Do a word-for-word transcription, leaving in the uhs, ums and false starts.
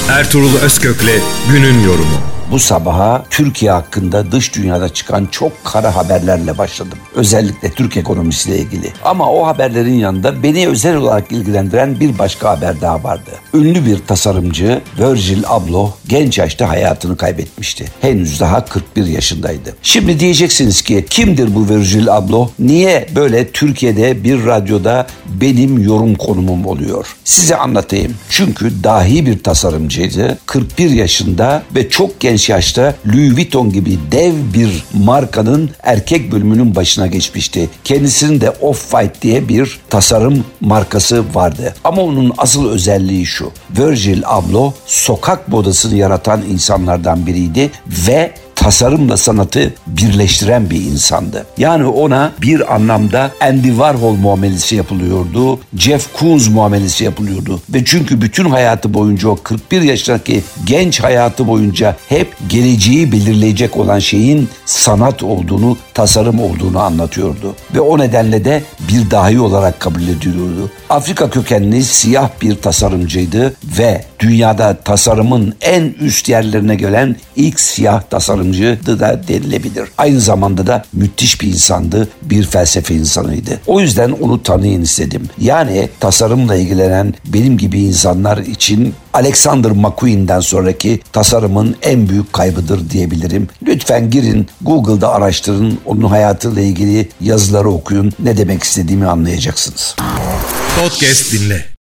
Ertuğrul Özkök'le günün yorumu. Bu sabaha Türkiye hakkında dış dünyada çıkan çok kara haberlerle başladım. Özellikle Türk ekonomisiyle ilgili. Ama o haberlerin yanında beni özel olarak ilgilendiren bir başka haber daha vardı. Ünlü bir tasarımcı Virgil Abloh genç yaşta hayatını kaybetmişti. Henüz daha kırk bir yaşındaydı. Şimdi diyeceksiniz ki kimdir bu Virgil Abloh? Niye böyle Türkiye'de bir radyoda benim yorum konumum oluyor? Size anlatayım. Çünkü dahi bir tasarımcıydı. kırk bir yaşında ve çok genç yaşta Louis Vuitton gibi dev bir markanın erkek bölümünün başına geçmişti. Kendisinin de Off-White diye bir tasarım markası vardı. Ama onun asıl özelliği şu: Virgil Abloh sokak modasını yaratan insanlardan biriydi ve tasarımla sanatı birleştiren bir insandı. Yani ona bir anlamda Andy Warhol muamelesi yapılıyordu, Jeff Koons muamelesi yapılıyordu. Ve çünkü bütün hayatı boyunca, o kırk bir yaşındaki genç hayatı boyunca hep geleceği belirleyecek olan şeyin sanat olduğunu, tasarım olduğunu anlatıyordu. Ve o nedenle de bir dahi olarak kabul ediliyordu. Afrika kökenli siyah bir tasarımcıydı ve dünyada tasarımın en üst yerlerine gelen ilk siyah tasarımcı da denilebilir. Aynı zamanda da müthiş bir insandı, bir felsefe insanıydı. O yüzden onu tanıyın istedim. Yani tasarımla ilgilenen benim gibi insanlar için Alexander McQueen'den sonraki tasarımın en büyük kaybıdır diyebilirim. Lütfen girin Google'da araştırın, onun hayatıyla ilgili yazıları okuyun. Ne demek istediğimi anlayacaksınız. Podcast dinle.